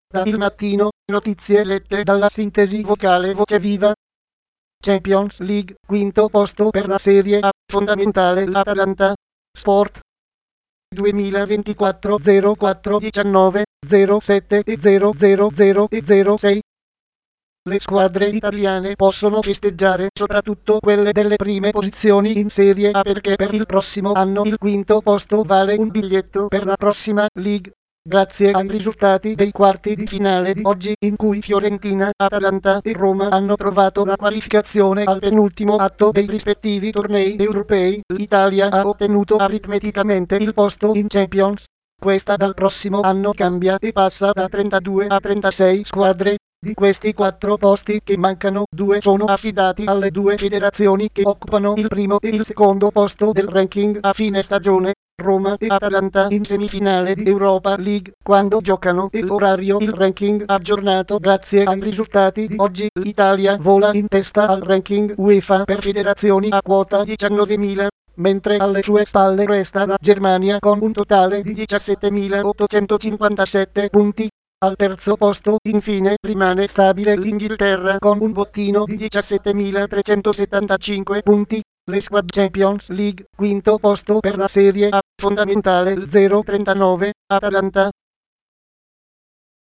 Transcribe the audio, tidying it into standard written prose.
Da Il Mattino, notizie lette dalla sintesi vocale Voce Viva. Champions League, quinto posto per la Serie A, fondamentale l'Atalanta. Sport 2024 04 19 07 e 000 e 06. Le squadre italiane possono festeggiare, soprattutto quelle delle prime posizioni in Serie A, perché per il prossimo anno il quinto posto vale un biglietto per la prossima League. Grazie ai risultati dei quarti di finale di oggi, in cui Fiorentina, Atalanta e Roma hanno trovato la qualificazione al penultimo atto dei rispettivi tornei europei, l'Italia ha ottenuto aritmeticamente il posto in Champions. Questa dal prossimo anno cambia e passa da 32 a 36 squadre. Di questi 4 posti che mancano, 2 sono affidati alle 2 federazioni che occupano il primo e il secondo posto del ranking a fine stagione. Roma e Atalanta in semifinale di Europa League quando giocano, e l'orario il ranking aggiornato grazie ai risultati di oggi. L'Italia vola in testa al ranking UEFA per federazioni a quota 19.000, mentre alle sue spalle resta la Germania con un totale di 17.857 punti. Al terzo posto, infine, rimane stabile l'Inghilterra con un bottino di 17.375 punti. Le squad Champions League, quinto posto per la Serie A, fondamentale il 039, Atalanta.